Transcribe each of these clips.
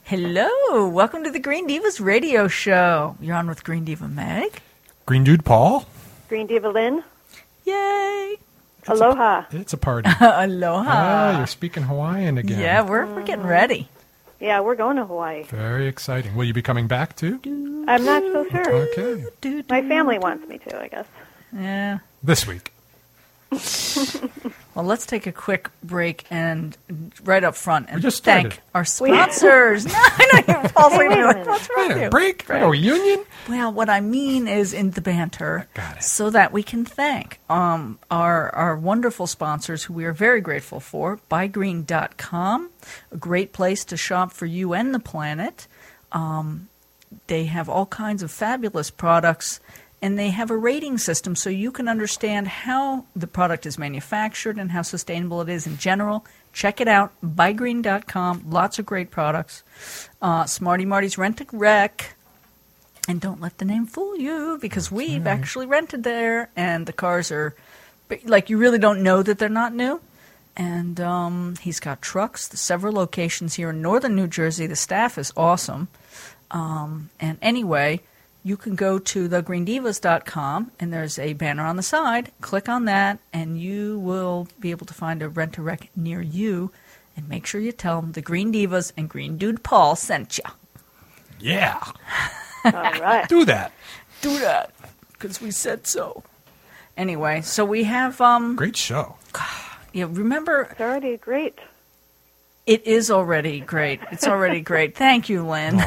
Hello. Welcome to the Green Divas radio show. You're on with Green Diva Meg. Green Dude Paul. Green Diva Lynn. Yay. Aloha. It's a party. Aloha. Ah, you're speaking Hawaiian again. Yeah, we're getting ready. Yeah, we're going to Hawaii. Very exciting. Will you be coming back too? I'm not so sure. Okay. My family wants me to, I guess. Yeah. This week. Well, let's take a quick break and right up front and just thank started. our sponsors. No, I know you're falsely Hey, wait a doing. minute. What's wrong with you? Break? A reunion? Well, what I mean is in the banter, Got it. so that we can thank our wonderful sponsors who we are very grateful for. BuyGreen.com, a great place to shop for you and the planet. They have all kinds of fabulous products, and they have a rating system so you can understand how the product is manufactured and how sustainable it is in general. Check it out, buygreen.com. Lots of great products. Smarty Marty's Rent-A-Wreck. And don't let the name fool you, because we've actually rented there, and the cars are, like, you really don't know that they're not new. And he's got trucks, several locations here in northern New Jersey. The staff is awesome. And anyway, you can go to thegreendivas.com, and there's a banner on the side. Click on that, and you will be able to find a Rent-A-Wreck near you. And make sure you tell them the Green Divas and Green Dude Paul sent you. Yeah. All right. Do that. Do that, because we said so. Anyway, so we have... Great show. Yeah, remember... It's already great. It is already great. It's already great. Thank you, Lynn.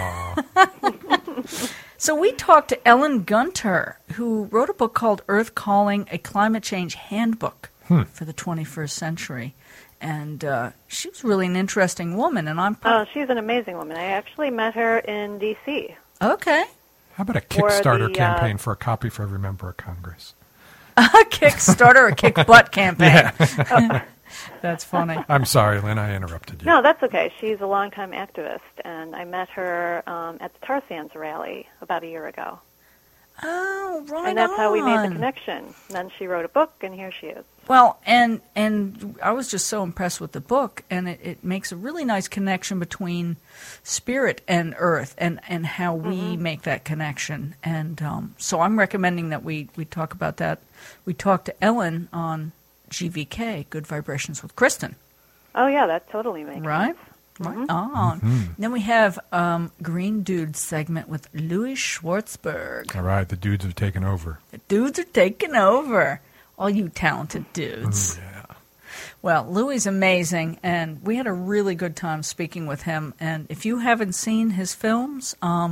So we talked to Ellen Gunter, who wrote a book called Earth Calling, a Climate Change Handbook for the 21st Century. And she was really an interesting woman. And Oh, she's an amazing woman. I actually met her in D.C. Okay. How about a For Kickstarter the, campaign for a copy for every member of Congress? A Kickstarter, a kick-butt campaign. That's funny. I'm sorry, Lynn, I interrupted you. No, that's okay. She's a longtime activist, and I met her at the Tar Sands rally about a year ago. Oh, right. And that's how we made the connection. And then she wrote a book, and here she is. Well, and I was just so impressed with the book, and it makes a really nice connection between spirit and earth, and how we make that connection. And so I'm recommending that we talk about that. We talked to Ellen on GVK, Good Vibrations with Kristen. Oh, yeah, that totally makes Right? sense. Right on. Then we have Green Dude segment with Louis Schwartzberg. All right, the dudes have taken over. The dudes are taking over. All you talented dudes. Yeah. Well, Louis is amazing, and we had a really good time speaking with him. And if you haven't seen his films,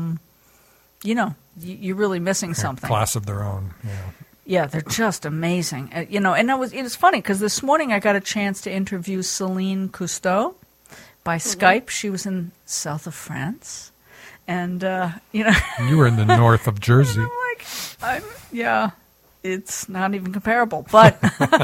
you're really missing something. Class of their own. Yeah. Yeah, they're just amazing. And it was funny because this morning I got a chance to interview Celine Cousteau by Skype. She was in south of France, and You were in the north of Jersey. It's not even comparable, but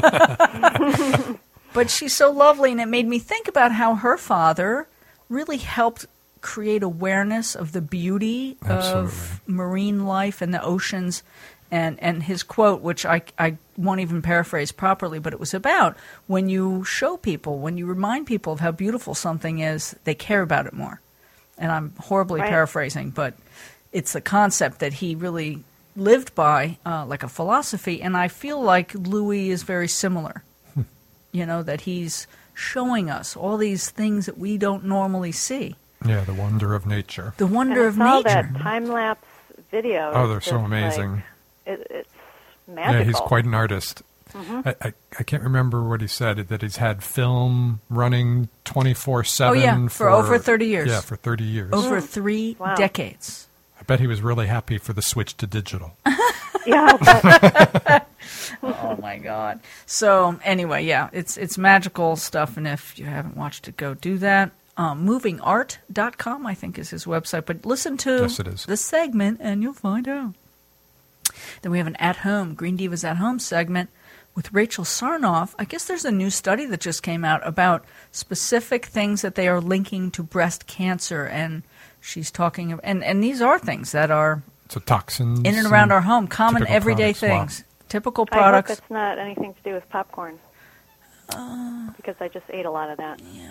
but she's so lovely, and it made me think about how her father really helped create awareness of the beauty of marine life and the oceans. And his quote, which I won't even paraphrase properly, but it was about when you show people, when you remind people of how beautiful something is, they care about it more. And I'm horribly paraphrasing, but it's the concept that he really lived by, like a philosophy. And I feel like Louis is very similar, that he's showing us all these things that we don't normally see. Yeah, the wonder of nature. The wonder of all nature. that time-lapse video. Oh, they're so amazing. It's magical. Yeah, he's quite an artist. I can't remember what he said, that he's had film running 24/7. Oh, yeah, for over 30 years. Yeah, for 30 years. Over 3 decades. I bet he was really happy for the switch to digital. Yeah. But Oh, my God. So, anyway, yeah, it's magical stuff, and if you haven't watched it, go do that. Movingart.com, I think, is his website. But listen to Yes, it is. the segment, and you'll find out. Then we have an at-home, Green Divas at-home segment with Rachel Sarnoff. I guess there's a new study that just came out about specific things that they are linking to breast cancer, and she's talking and these are things that are So toxins in and around our home, common typical everyday products. things, typical I hope products. it's not anything to do with popcorn. Because I just ate a lot of that.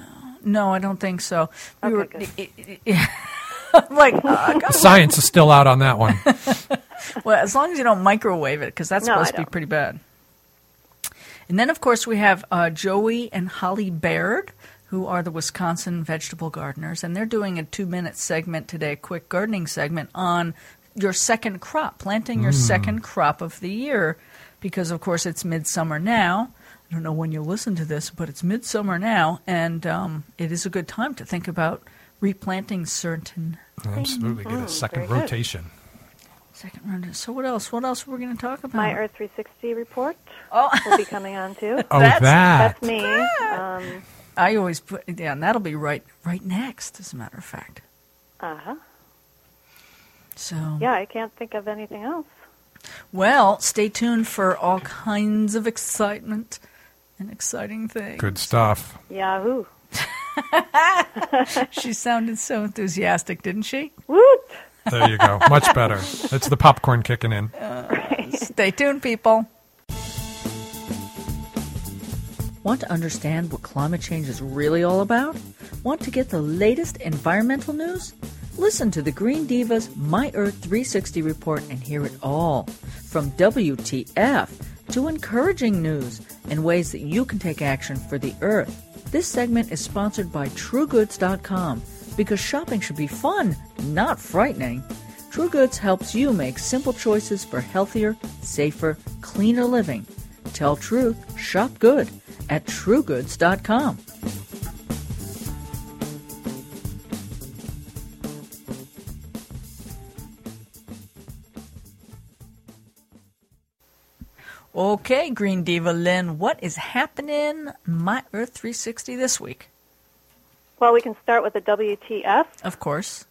No, I don't think so. Okay, I'm like, Science is still out on that one. well, as long as you don't microwave it, because that's No, supposed I to be don't. pretty bad. And then, of course, we have Joey and Holly Baird, who are the Wisconsin vegetable gardeners, and they're doing a 2-minute segment today, a quick gardening segment on your second crop, planting your second crop of the year, because, of course, it's midsummer now. I don't know when you'll listen to this, but it's midsummer now, and it is a good time to think about replanting certain Absolutely. Get a second very good. rotation. second round. So what else? What else are we going to talk about? My Earth 360 report Oh, will be coming on too. Oh, That's- that. That's me. I always put, yeah, and that'll be right next, as a matter of fact. Uh-huh. So, Yeah, I can't think of anything else. well, stay tuned for all kinds of excitement and exciting things. Good stuff. Yahoo. She sounded so enthusiastic, didn't she? Woot! There you go. Much better. It's the popcorn kicking in. Stay tuned, people. Want to understand what climate change is really all about? Want to get the latest environmental news? Listen to the Green Diva's My Earth 360 report and hear it all. From WTF to encouraging news and ways that you can take action for the Earth. This segment is sponsored by TrueGoods.com because shopping should be fun, not frightening. TrueGoods helps you make simple choices for healthier, safer, cleaner living. Tell truth, shop good at TrueGoods.com. Okay, Green Diva Lynn, what is happening My Earth 360 this week? Well, we can start with the WTF. Of course.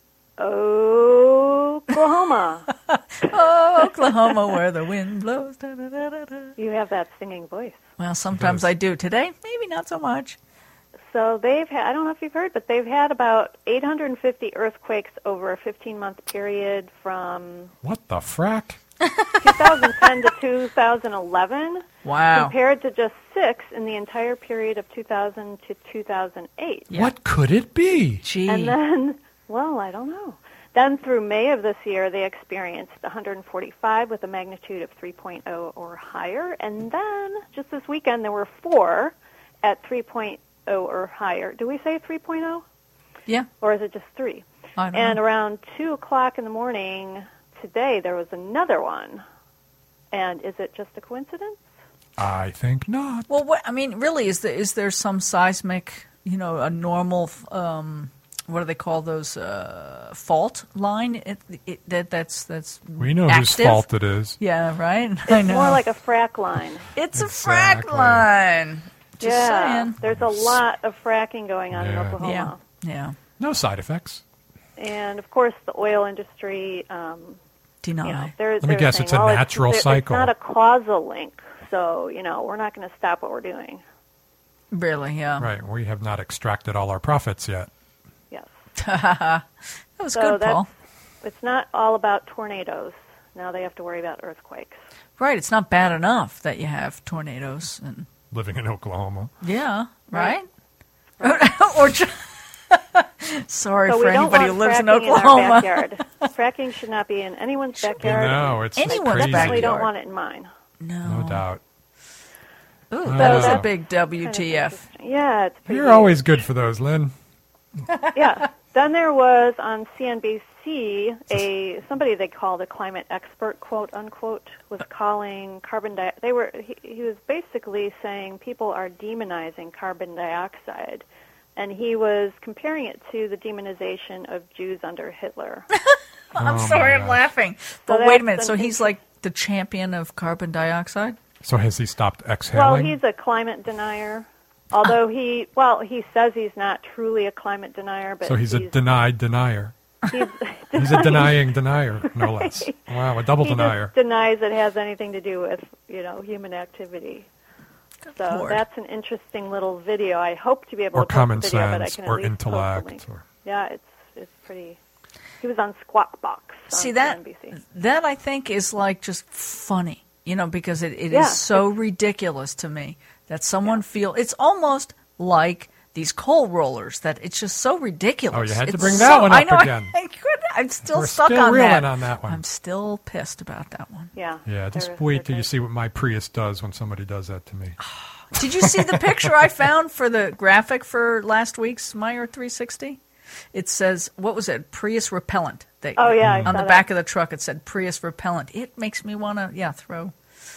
Oklahoma. Oklahoma, where the wind blows. Da, da, da, da, da. You have that singing voice. Well, sometimes I do. Today, maybe not so much. So they've had, I don't know if you've heard, but they've had about 850 earthquakes over a 15-month period from What the frack? 2010 to 2011, Wow. compared to just 6 in the entire period of 2000 to 2008. Yeah. What could it be? Gee. And then, well, I don't know. Then through May of this year, they experienced 145 with a magnitude of 3.0 or higher. And then just this weekend, there were 4 at 3.0 or higher. Do we say 3.0? Yeah. Or is it just 3? I don't And know. around 2 o'clock in the morning today, there was another one. And is it just a coincidence? I think not. Well, what, I mean, really, is there some seismic, a normal, what do they call those, fault line? That's We know active? whose fault it is. Yeah, right? I know. More like a frack line. It's Exactly. a frack line. Just yeah, saying. there's a lot of fracking going on in Yeah. Oklahoma. Yeah. No side effects. And, of course, the oil industry, Deny. they're Let me guess, saying, it's a well, natural cycle. It's not a causal link, so, we're not going to stop what we're doing. Really, yeah. Right. We have not extracted all our profits yet. Yes. That was So good, Paul. it's not all about tornadoes. Now they have to worry about earthquakes. Right, it's not bad enough that you have tornadoes and Living in Oklahoma. yeah, right? Right. or sorry So for we don't anybody who want lives in fracking our Oklahoma. backyard. Fracking should not be in anyone's backyard. No, it's Anyone's crazy. Definitely backyard. don't want it in mine. No doubt. Ooh, Oh. that was a That's big Kind of WTF. interesting. Yeah, it's pretty You're weird. always good for those, Lynn. Yeah. Then there was on CNBC somebody they called a climate expert, quote unquote, was calling carbon dioxide. He was basically saying people are demonizing carbon dioxide, and he was comparing it to the demonization of Jews under Hitler. I'm Oh, sorry, my I'm gosh. laughing. So But wait a that's minute, so an he's like the champion of carbon dioxide? So has he stopped Well, exhaling? he's a climate denier. Although he says he's not truly a climate denier, but So he's a denied denier. he's He's a denying denier, no less. Wow, a double he denier. just denies it has anything to do with human activity. So Lord. that's an interesting little video. I hope to be able Or to post common the video, but I sense, can or at least post the intellect. link. Or... Yeah, it's pretty. He was on Squawk Box. On See, that CNBC. I think is like just funny, because it Yeah, is so ridiculous to me that someone feel it's almost like these coal rollers that it's just so ridiculous. Oh, you had to It's bring that one up I know, again. I couldn't. I'm still We're stuck still on reeling that. on that one. I'm still pissed about that one. Yeah. Yeah, just they're wait till you great. see what my Prius does when somebody does that to me. Did you see the picture I found for the graphic for last week's My Earth 360? It says, what was it? Prius repellent. Oh, yeah, I On saw the that. back of the truck, it said Prius repellent. It makes me want to, throw,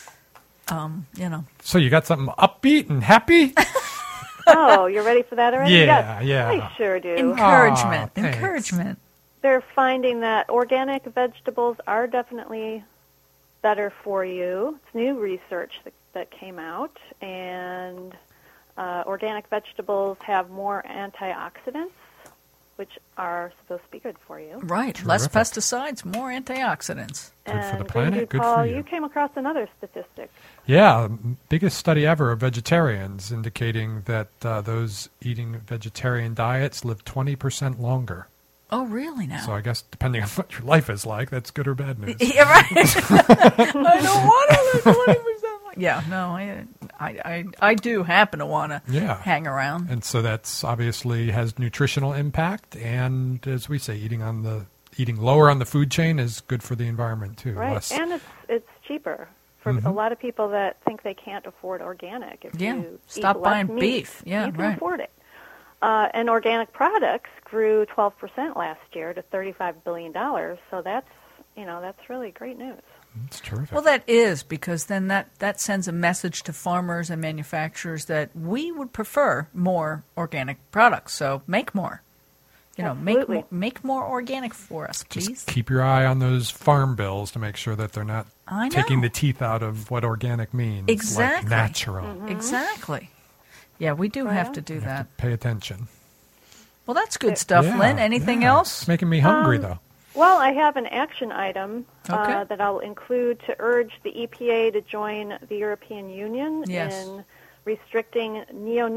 So you got something upbeat and happy? Oh, you're ready for that already? Yeah, Yes, yeah. I sure do. encouragement. Aw, thanks. Encouragement. They're finding that organic vegetables are definitely better for you. It's new research that came out, and organic vegetables have more antioxidants, which are supposed to be good for you. Right. Less Terrific. pesticides, more antioxidants. Good for the And planet, Green good Paul, for you. you came across another statistic. Yeah, biggest study ever of vegetarians indicating that those eating vegetarian diets live 20% longer. Oh, really now? So I guess depending on what your life is like, that's good or bad news. Yeah, right. I don't want to live 20%. Yeah, no, I do happen to want to Yeah. hang around. And so that's obviously has nutritional impact, and as we say, eating lower on the food chain is good for the environment too. Right, Less- and it's cheaper for a lot of people that think they can't afford organic. If Yeah, you stop eat less buying meat, beef. Yeah, you can right. afford it. And organic products grew 12% last year to $35 billion. So that's really great news. It's terrific. Well, that is, because then that sends a message to farmers and manufacturers that we would prefer more organic products. So make more. Absolutely. Make more organic for us, please. Just keep your eye on those farm bills to make sure that they're not I know. taking the teeth out of what organic means. Exactly. Like natural. Mm-hmm. Exactly. Yeah, we do have to do You have that. to pay attention. Well, that's good stuff, Yeah, Lynn. Anything yeah. else? It's making me hungry, though. Well, I have an action item Okay. that I'll include to urge the EPA to join the European Union Yes. in restricting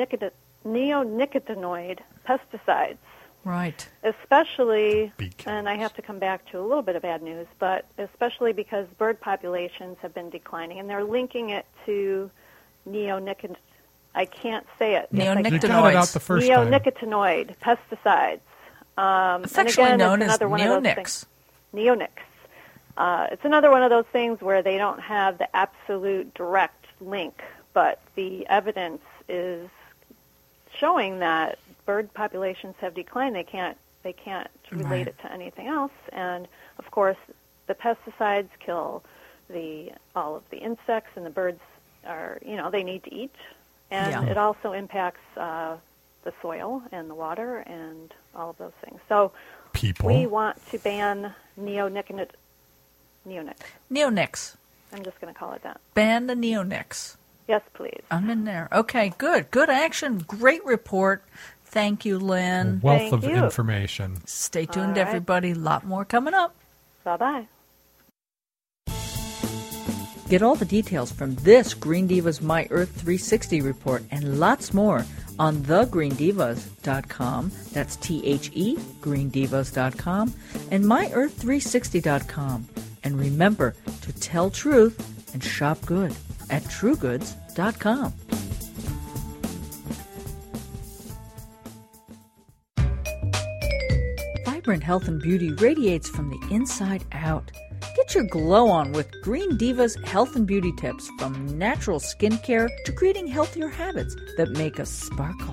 neonicotinoid pesticides. Right. Especially, Be careful. and I have to come back to a little bit of bad news, but especially because bird populations have been declining, and they're linking it to I can't say it. Yes, I You can. got it out the first time. Neonicotinoid pesticides. Affectionately and again, known it's as another one of those neonics. things. Neonics. It's another one of those things where they don't have the absolute direct link, but the evidence is showing that bird populations have declined. They can't relate Right. it to anything else, and of course, the pesticides kill all of the insects, and the birds are they need to eat, and Yeah. it also impacts the soil and the water and all of those things. So People. we want to ban neonics. Neonics. I'm just going to call it that. Ban the neonics. Yes, please. I'm in there. Okay, good. Good action. Great report. Thank you, Lynn. Wealth Thank of you. information. Stay tuned, All right. everybody. A lot more coming up. Bye-bye. Get all the details from this Green Divas My Earth 360 report and lots more on thegreendivas.com. That's THE, greendivas.com, and myearth360.com. And remember to tell truth and shop good at truegoods.com. Vibrant health and beauty radiates from the inside out. Get your glow on with Green Diva's health and beauty tips, from natural skincare to creating healthier habits that make us sparkle.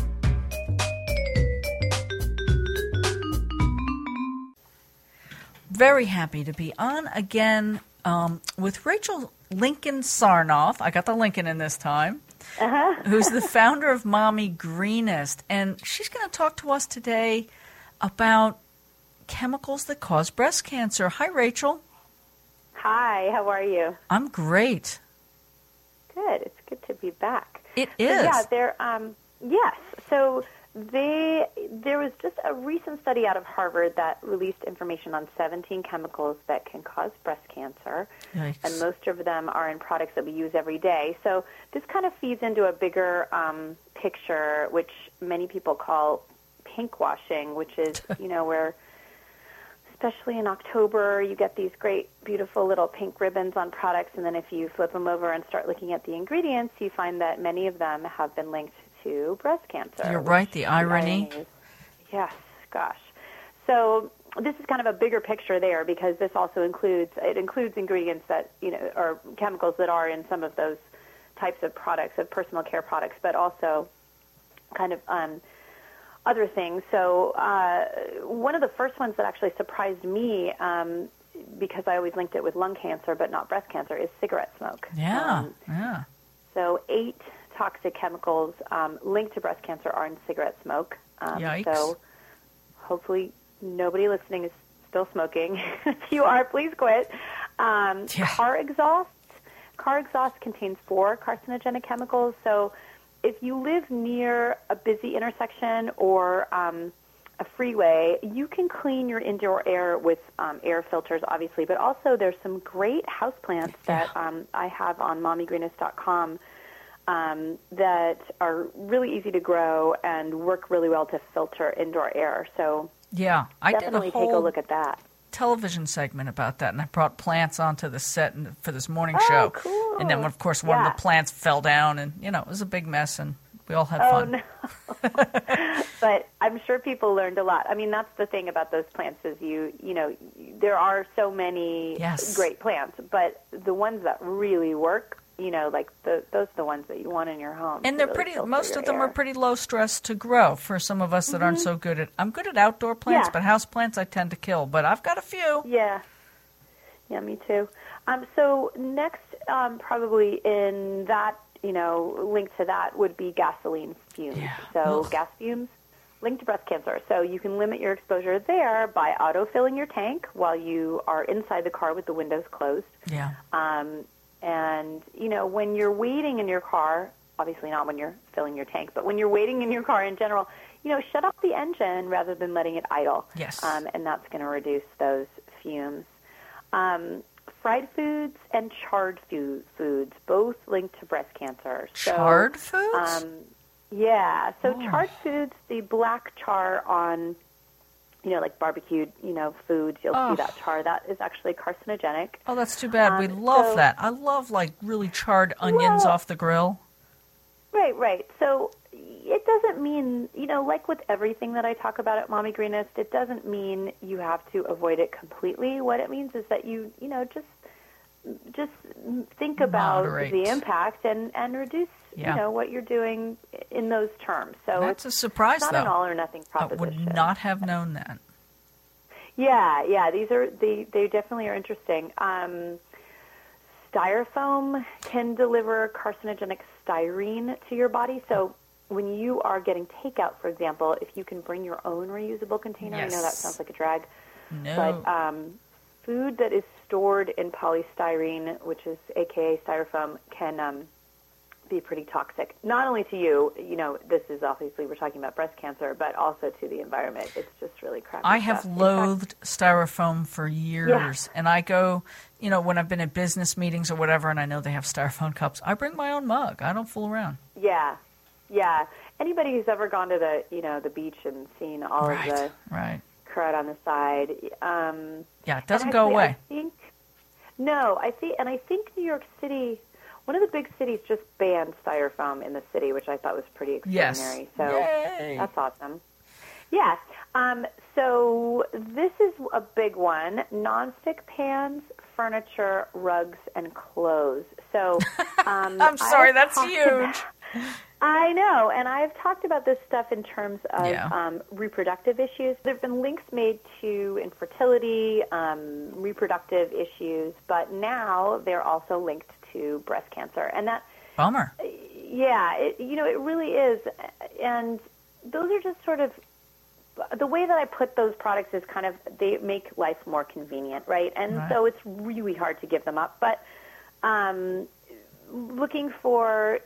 Very happy to be on again with Rachel Lincoln Sarnoff. I got the Lincoln in this time. Who's the founder of Mommy Greenest. And she's going to talk to us today about chemicals that cause breast cancer. Hi, Rachel. Hi, how are you? I'm great. Good. It's good to be back. It So, is. yeah, yes. So there was just a recent study out of Harvard that released information on 17 chemicals that can cause breast cancer, Yikes. and most of them are in products that we use every day. So this kind of feeds into a bigger picture, which many people call pink washing, which is, where especially in October, you get these great, beautiful little pink ribbons on products, and then if you flip them over and start looking at the ingredients, you find that many of them have been linked to breast cancer. You're right, the irony. Yes, gosh. So this is kind of a bigger picture there, because this also includes ingredients that, or chemicals that are in some of those types of products, of personal care products, but also kind of other things. So one of the first ones that actually surprised me, because I always linked it with lung cancer but not breast cancer, is cigarette smoke. Yeah. So 8 toxic chemicals linked to breast cancer are in cigarette smoke. Yikes. So hopefully nobody listening is still smoking. If you are, please quit. Car exhaust contains 4 carcinogenic chemicals. So if you live near a busy intersection or a freeway, you can clean your indoor air with air filters, obviously, but also there's some great houseplants that I have on mommygreenest.com that are really easy to grow and work really well to filter indoor air. So I definitely did a whole take a look at that. television segment about that, and I brought plants onto the set for this morning show. Cool. And then, of course, one of the plants fell down, and, it was a big mess, and we all had fun. No. But I'm sure people learned a lot. I mean, that's the thing about those plants is there are so many great plants, but the ones that really work, like those are the ones that you want in your home. And they're really most of them are pretty low stress to grow for some of us that aren't so good at. I'm good at outdoor plants, but house plants I tend to kill. But I've got a few. Yeah, me too. So next, probably in that, linked to that would be gasoline fumes. Yeah. So gas fumes linked to breast cancer. So you can limit your exposure there by auto-filling your tank while you are inside the car with the windows closed. Yeah. And, when you're waiting in your car, obviously not when you're filling your tank, but when you're waiting in your car in general, shut off the engine rather than letting it idle. Yes. And that's going to reduce those fumes. Fried foods and charred foods, both linked to breast cancer. Charred foods? Yeah. So charred foods, the black char on, like barbecued, foods, you'll see that char. That is actually carcinogenic. Oh, that's too bad. We love that. I love, really charred onions off the grill. Right. So it doesn't mean, like with everything that I talk about at Mommy Greenest, it doesn't mean you have to avoid it completely. What it means is that you just think about the impact and reduce, what you're doing in those terms. So that's a surprise, not though. an all or nothing proposition. I would not have known that. Yeah. They definitely are interesting. Styrofoam can deliver carcinogenic styrene to your body. So when you are getting takeout, for example, if you can bring your own reusable container, I know that sounds like a drag. No. But food that is stored in polystyrene, which is AKA styrofoam, can be pretty toxic. Not only to you, this is obviously we're talking about breast cancer, but also to the environment. It's just really crappy I have stuff. loathed styrofoam for years, and I go, when I've been at business meetings or whatever, and I know they have styrofoam cups, I bring my own mug. I don't fool around. Yeah. Anybody who's ever gone to the beach and seen all of the crud on the side, it doesn't go away. I think New York City, one of the big cities, just banned styrofoam in the city, which I thought was pretty extraordinary. Yes. So Yay. That's awesome. Yes. So this is a big one: nonstick pans, furniture, rugs, and clothes. So I'm sorry, that's huge. I know, and I've talked about this stuff in terms of reproductive issues. There have been links made to infertility, reproductive issues, but now they're also linked to breast cancer. And that bummer. Yeah, it really is. And those are just sort of the way that I put those products is kind of they make life more convenient, right? And so it's really hard to give them up. But looking for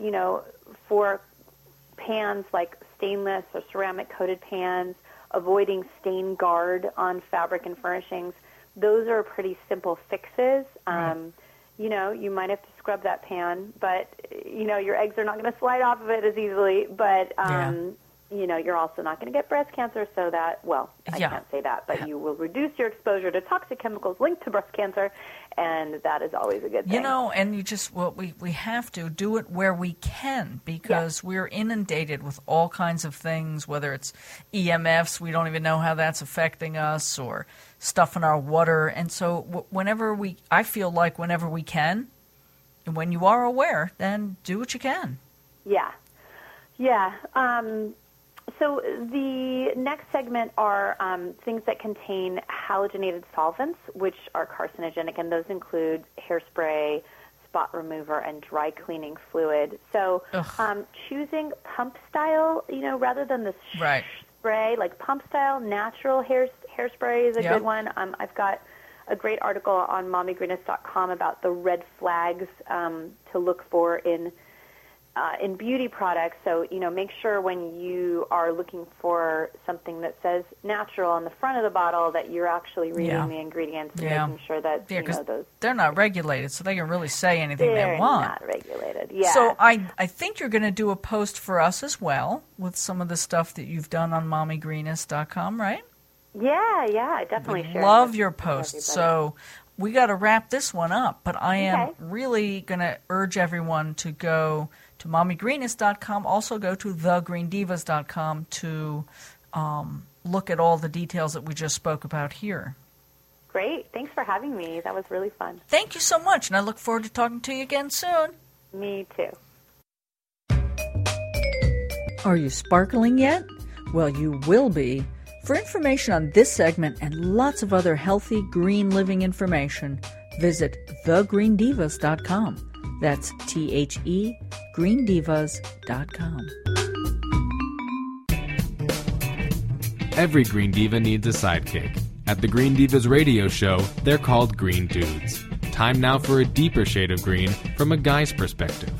pans like stainless or ceramic coated pans, avoiding stain guard on fabric and furnishings, those are pretty simple fixes. You might have to scrub that pan, but your eggs are not going to slide off of it as easily. But you're also not going to get breast cancer, so that, well, I can't say that, but you will reduce your exposure to toxic chemicals linked to breast cancer, and that is always a good thing. And you just, we have to do it where we can, because we're inundated with all kinds of things, whether it's EMFs, we don't even know how that's affecting us, or stuff in our water. And so I feel like whenever we can, and when you are aware, then do what you can. Yeah. So the next segment are things that contain halogenated solvents, which are carcinogenic, and those include hairspray, spot remover, and dry cleaning fluid. So choosing pump style, rather than the spray, like pump style, natural hairspray is a good one. I've got a great article on mommygreenest.com about the red flags to look for in beauty products. So, make sure when you are looking for something that says natural on the front of the bottle that you're actually reading the ingredients and making sure that, those... They're not regulated, so they can really say anything they want. They're not regulated, yeah. So I think you're going to do a post for us as well with some of the stuff that you've done on mommygreenest.com, right? Yeah, I definitely share. Love your posts. So we got to wrap this one up, but I am really going to urge everyone to go to mommygreenest.com. Also go to thegreendivas.com to look at all the details that we just spoke about here. Great. Thanks for having me. That was really fun. Thank you so much, and I look forward to talking to you again soon. Me too. Are you sparkling yet? Well, you will be. For information on this segment and lots of other healthy, green living information, visit thegreendivas.com. That's THE, greendivas.com. Every Green Diva needs a sidekick. At the Green Divas radio show, they're called Green Dudes. Time now for a deeper shade of green from a guy's perspective.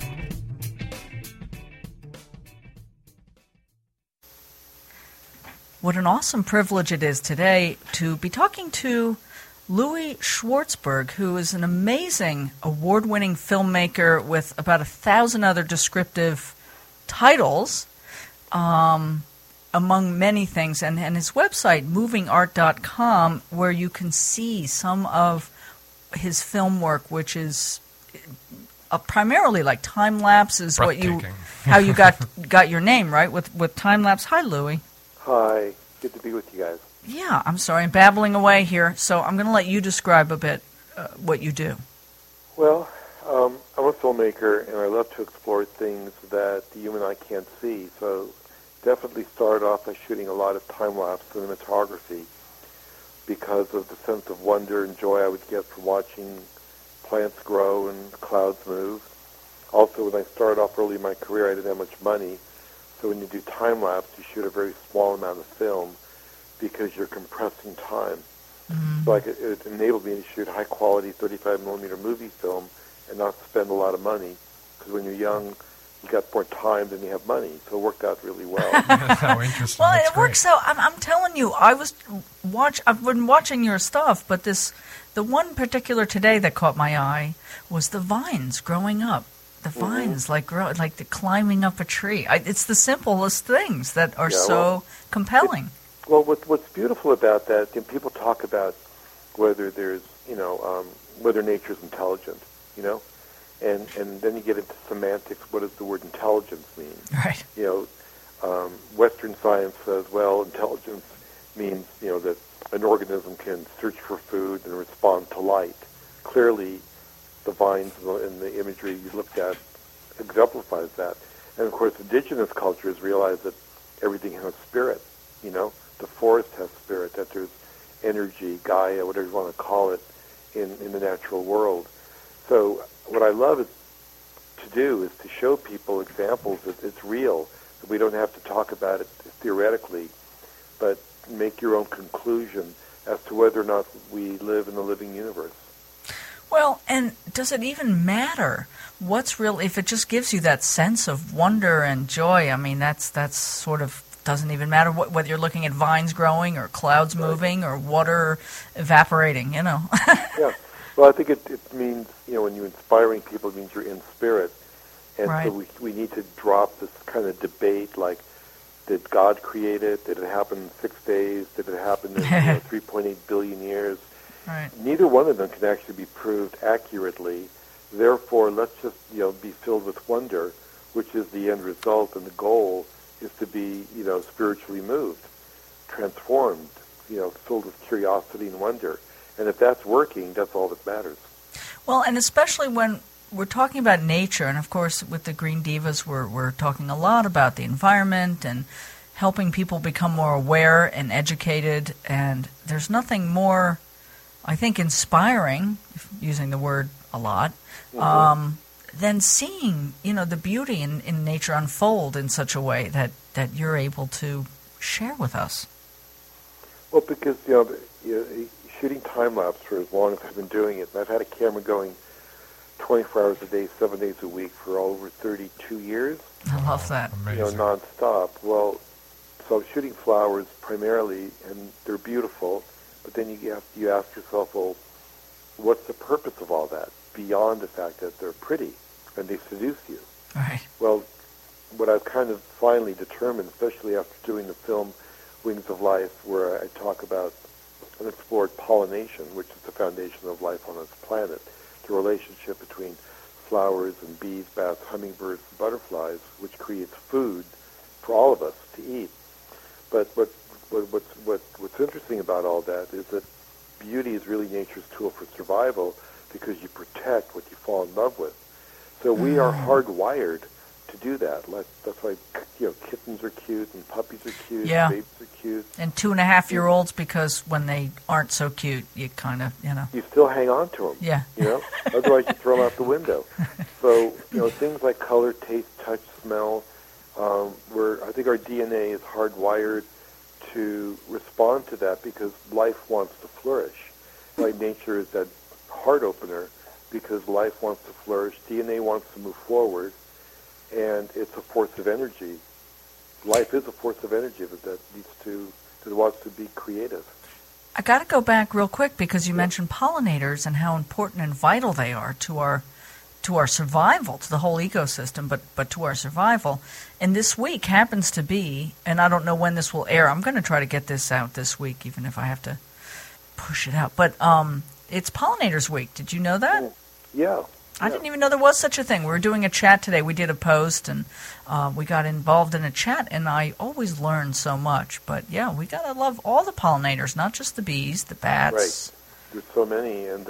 What an awesome privilege it is today to be talking to Louis Schwartzberg, who is an amazing award-winning filmmaker with about 1,000 other descriptive titles, among many things. And his website, movingart.com, where you can see some of his film work, which is primarily like time-lapse is how you got your name, right, with time-lapse. Hi, Louis. Hi, good to be with you guys. Yeah, I'm sorry, I'm babbling away here, so I'm going to let you describe a bit what you do. Well, I'm a filmmaker, and I love to explore things that the human eye can't see, so definitely started off by shooting a lot of time-lapse cinematography because of the sense of wonder and joy I would get from watching plants grow and clouds move. Also, when I started off early in my career, I didn't have much money. So when you do time-lapse, you shoot a very small amount of film because you're compressing time. Mm-hmm. So it enabled me to shoot high-quality 35-millimeter movie film and not spend a lot of money. Because when you're young, you got more time than you have money. So it worked out really well. How interesting. Well, That's it works out. I'm telling you, I've been watching your stuff, but the one particular today that caught my eye was the vines growing up. The vines, like the climbing up a tree. It's the simplest things that are compelling. What's beautiful about that, people talk about whether there's, whether nature's intelligent, and then you get into semantics. What does the word intelligence mean? Right. Western science says, well, intelligence means, that an organism can search for food and respond to light. Clearly, the vines and the imagery you looked at exemplifies that. And, of course, indigenous cultures realize that everything has spirit, The forest has spirit, that there's energy, Gaia, whatever you want to call it, in the natural world. So what I love to do is to show people examples that it's real, that we don't have to talk about it theoretically, but make your own conclusion as to whether or not we live in the living universe. Well, and does it even matter what's real if it just gives you that sense of wonder and joy? I mean, that's sort of doesn't even matter whether you're looking at vines growing or clouds moving or water evaporating, Yeah. Well, I think it means, when you're inspiring people, it means you're in spirit. And right. so we need to drop this kind of debate like, Did God create it? Did it happen in 6 days? Did it happen in 3.8 billion years? Right. Neither one of them can actually be proved accurately. Therefore, let's just be filled with wonder, which is the end result, and the goal is to be spiritually moved, transformed, filled with curiosity and wonder. And if that's working, that's all that matters. Well, and especially when we're talking about nature, and of course with the Green Divas we're talking a lot about the environment and helping people become more aware and educated, and there's nothing more, I think, inspiring, using the word a lot, than seeing the beauty in nature unfold in such a way that you're able to share with us. Well, because shooting time lapse for as long as I've been doing it, and I've had a camera going 24 hours a day, 7 days a week for over 32 years. I love that. Amazing. Nonstop. Well, so I'm shooting flowers primarily, and they're beautiful. But then you ask yourself, well, what's the purpose of all that beyond the fact that they're pretty and they seduce you? Right. Well, what I've kind of finally determined, especially after doing the film Wings of Life, where I talk about and explored pollination, which is the foundation of life on this planet, the relationship between flowers and bees, bats, hummingbirds, and butterflies, which creates food for all of us to eat. But what's interesting about all that is that beauty is really nature's tool for survival, because you protect what you fall in love with. So we are hardwired to do that. That's why kittens are cute and puppies are cute, Yeah. babies are cute. And 2.5-year-olds, because when they aren't so cute, you kind of, You still hang on to them. Yeah. Otherwise you throw them out the window. So things like color, taste, touch, smell. I think our DNA is hardwired to respond to that because life wants to flourish. Like nature is that heart opener because life wants to flourish. DNA wants to move forward. And it's a force of energy. Life is a force of energy that wants to be creative. I got to go back real quick because you mentioned pollinators and how important and vital they are to our survival, to the whole ecosystem, but to our survival. And this week happens to be, and I don't know when this will air. I'm going to try to get this out this week, even if I have to push it out. But it's Pollinators Week. Did you know that? Yeah. I didn't even know there was such a thing. We were doing a chat today. We did a post, and we got involved in a chat, and I always learn so much. But, yeah, we got to love all the pollinators, not just the bees, the bats. Right. There's so many. And,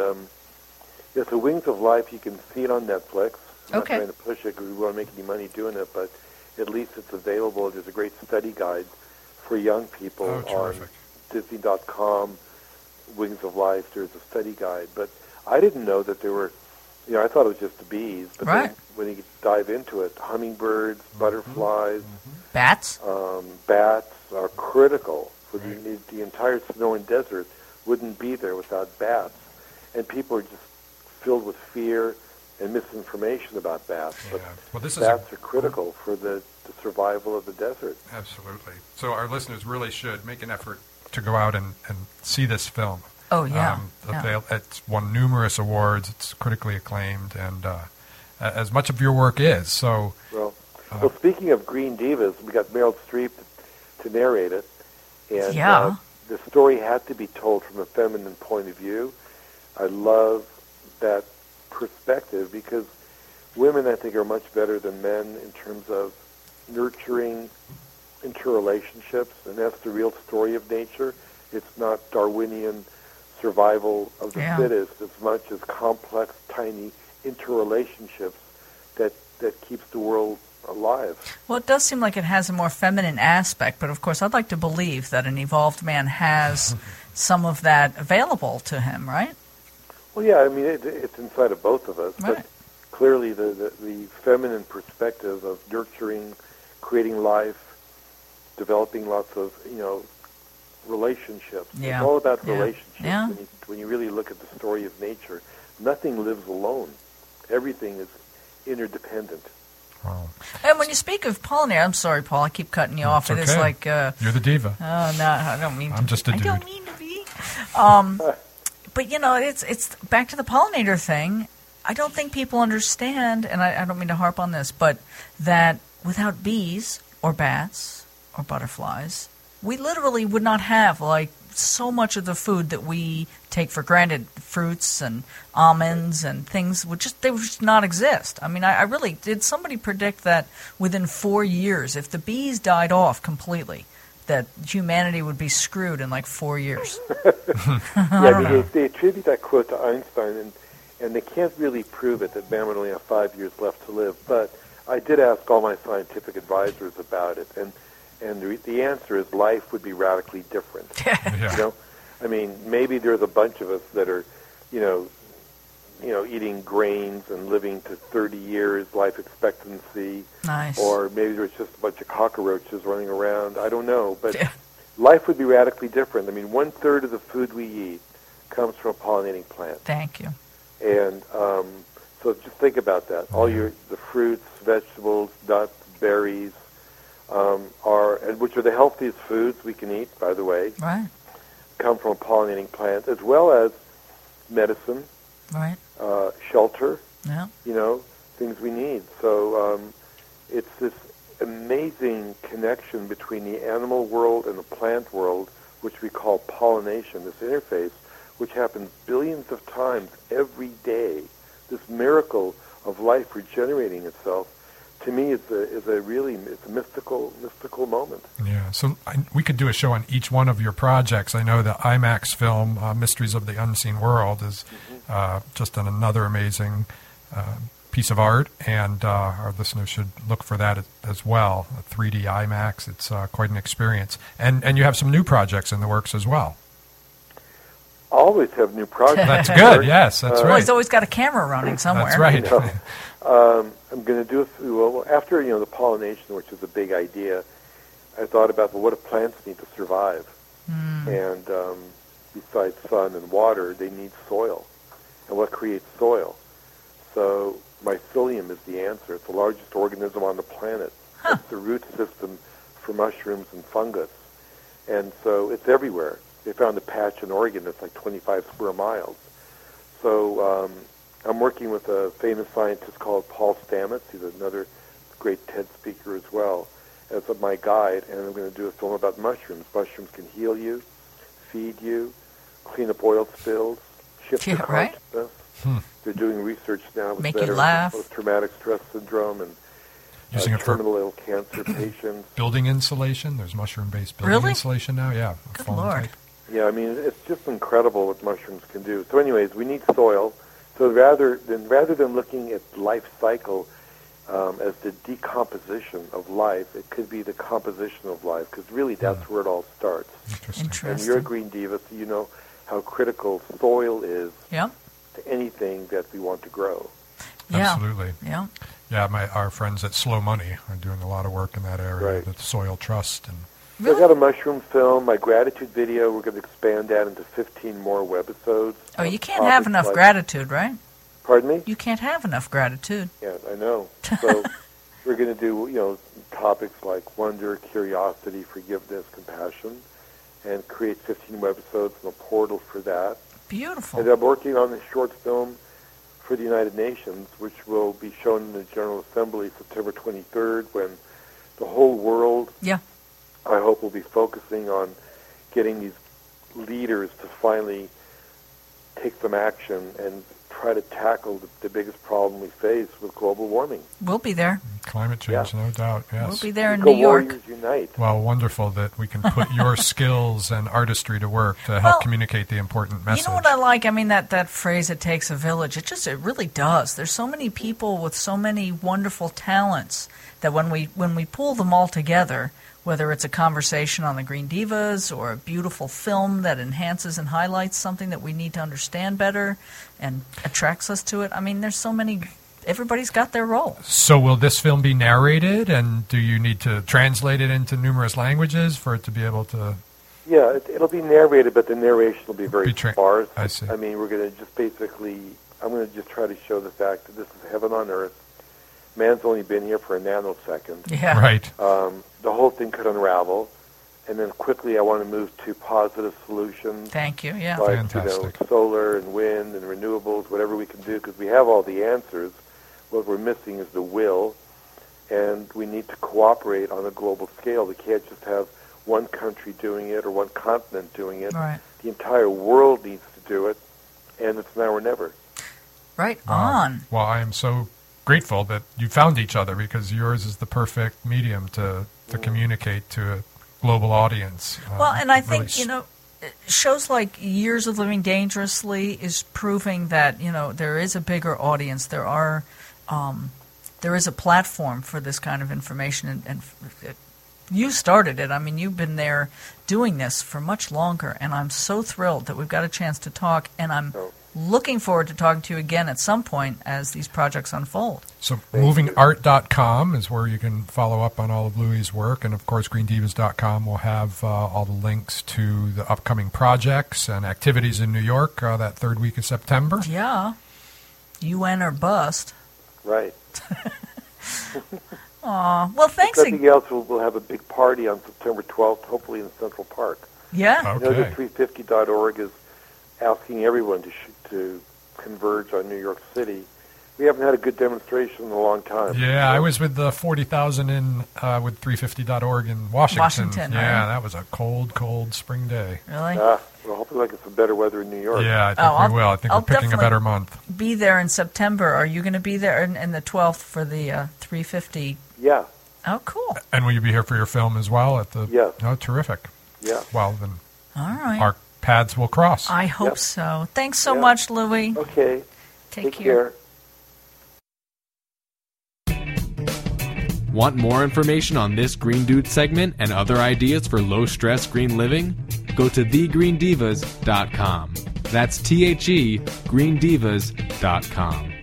so Wings of Life, you can see it on Netflix. I'm not trying to push it because we won't make any money doing it, but at least it's available. There's a great study guide for young people on Disney.com, Wings of Life. There's a study guide. But I didn't know that there were... I thought it was just the bees, but then when you dive into it, hummingbirds, butterflies, bats are critical for the entire Sonoran Desert. Wouldn't be there without bats, and people are just filled with fear and misinformation about bats. But bats are critical for the survival of the desert. Absolutely. So our listeners really should make an effort to go out and see this film. Oh, yeah. It's won numerous awards. It's critically acclaimed, and as much of your work is. So, well, speaking of Green Divas, we got Meryl Streep to narrate it, and the story had to be told from a feminine point of view. I love that perspective because women, I think, are much better than men in terms of nurturing interrelationships, and that's the real story of nature. It's not Darwinian survival of the fittest as much as complex, tiny interrelationships that keeps the world alive. Well, it does seem like it has a more feminine aspect, but of course I'd like to believe that an evolved man has some of that available to him, right? Well, yeah, I mean, it's inside of both of us, but clearly the feminine perspective of nurturing, creating life, developing lots of, relationships. Yeah. It's all about relationships. Yeah. When you really look at the story of nature, nothing lives alone. Everything is interdependent. Wow. And when you speak of pollinator, I'm sorry, Paul, I keep cutting you off. It is like... You're the diva. Oh, no, I don't mean to I'm just a dude. I don't mean to be. But, it's back to the pollinator thing. I don't think people understand, and I don't mean to harp on this, but that without bees or bats or butterflies, we literally would not have like so much of the food that we take for granted. Fruits and almonds and things would just not exist. I mean, I really did. Somebody predict that within 4 years, if the bees died off completely, that humanity would be screwed in like 4 years. They attribute that quote to Einstein, and they can't really prove it, that man would only have 5 years left to live. But I did ask all my scientific advisors about it, and the answer is life would be radically different. Yeah. You know, I mean, maybe there's a bunch of us that are, eating grains and living to 30 years life expectancy. Nice. Or maybe there's just a bunch of cockroaches running around. I don't know, but life would be radically different. I mean, 1/3 of the food we eat comes from a pollinating plant. Thank you. And so just think about that. All the fruits, vegetables, nuts, berries, which are the healthiest foods we can eat, by the way, Right. come from a pollinating plant, as well as medicine, Right. shelter, Yeah. things we need. So it's this amazing connection between the animal world and the plant world, which we call pollination, this interface, which happens billions of times every day. This miracle of life regenerating itself, to me, it's a mystical moment. Yeah, so we could do a show on each one of your projects. I know the IMAX film, Mysteries of the Unseen World, is just another amazing piece of art, and our listeners should look for that as well. 3D IMAX, it's quite an experience. And you have some new projects in the works as well. Always have new projects. That's good, yes, that's Well, right. he's always got a camera running somewhere. That's right. I'm going to do after the pollination, which is a big idea. I thought about what do plants need to survive, and besides sun and water, they need soil, and what creates soil? So mycelium is the answer. It's the largest organism on the planet. It's the root system for mushrooms and fungus, and so it's everywhere. They found a patch in Oregon that's like 25 square miles. So I'm working with a famous scientist called Paul Stamets. He's another great TED speaker as well, as my guide, and I'm going to do a film about mushrooms. Mushrooms can heal you, feed you, clean up oil spills, shift your right. consciousness. They're doing research now with Make you veterans laugh. with post-traumatic stress syndrome and Using it for terminal ill cancer patients. building insulation. There's mushroom-based building Really? insulation now, yeah. Good foam Lord. type. Yeah, I mean, it's just incredible what mushrooms can do. So anyways, we need soil. So rather than looking at life cycle as the decomposition of life, it could be the composition of life, because really that's where it all starts. Interesting. And you're a green diva, so you know how critical soil is Yep. to anything that we want to grow. Yeah. Absolutely. Yeah. Yeah, our friends at Slow Money are doing a lot of work in that area, Right. the Soil Trust. And So I got a mushroom film, my gratitude video. We're going to expand that into 15 more webisodes. Oh, you can't have enough gratitude, right? Pardon me? You can't have enough gratitude. Yeah, I know. So we're going to do, topics like wonder, curiosity, forgiveness, compassion, and create 15 webisodes and a portal for that. Beautiful. And I'm working on this short film for the United Nations, which will be shown in the General Assembly September 23rd, when the whole world, Yeah. I hope, will be focusing on getting these leaders to finally take some action and try to tackle the biggest problem we face with global warming. We'll be there. climate change, no doubt, yes. We'll be there in Eco New York. Warriors Unite. Well, wonderful that we can put your skills and artistry to work to help Well, communicate the important message. You know what I like? I mean, that phrase, it takes a village. It really does. There's so many people with so many wonderful talents that when we pull them all together, whether it's a conversation on the Green Divas or a beautiful film that enhances and highlights something that we need to understand better and attracts us to it. I mean, there's so many. Everybody's got their role. So will this film be narrated, and do you need to translate it into numerous languages for it to be able to... Yeah, it'll be narrated, but the narration will be very sparse. I see. I mean, we're going to just I'm going to just try to show the fact that this is heaven on earth. Man's only been here for a nanosecond. Yeah. Right. The whole thing could unravel, and then quickly I want to move to positive solutions. Thank you. Yeah. Like, Fantastic. solar and wind and renewables, whatever we can do, because we have all the answers. What we're missing is the will, and we need to cooperate on a global scale. We can't just have one country doing it or one continent doing it. Right. The entire world needs to do it, and it's now or never. Right on. Well, I am so grateful that you found each other, because yours is the perfect medium to communicate to a global audience. Well, and I really think, shows like Years of Living Dangerously is proving that, there is a bigger audience. There is a platform for this kind of information, and you started it. I mean, you've been there doing this for much longer, and I'm so thrilled that we've got a chance to talk, and I'm looking forward to talking to you again at some point as these projects unfold. So movingart.com is where you can follow up on all of Louie's work, and of course greendivas.com will have all the links to the upcoming projects and activities in New York that third week of September. Yeah. UN or bust. Right. Aw, well, thanks If nothing else, we'll have a big party on September 12th, hopefully in Central Park. Yeah. Okay. The 350.org is asking everyone to converge on New York City. We haven't had a good demonstration in a long time. Yeah, I was with the 40,000 with 350.org in Washington. Yeah, right? That was a cold, cold spring day. Really? Well, hopefully like it's some better weather in New York. Yeah, I think we will. I think I'll we're picking a better month. Be there in September. Are you going to be there in the 12th for the 350? Yeah. Oh, cool. And will you be here for your film as well? Yes. Oh, terrific. Yeah. Well, then All right. our paths will cross. I hope Yep. so. Thanks so Yeah. much, Louie. Okay. Take care. Want more information on this Green Dude segment and other ideas for low-stress green living? Go to thegreendivas.com. That's THE, greendivas.com.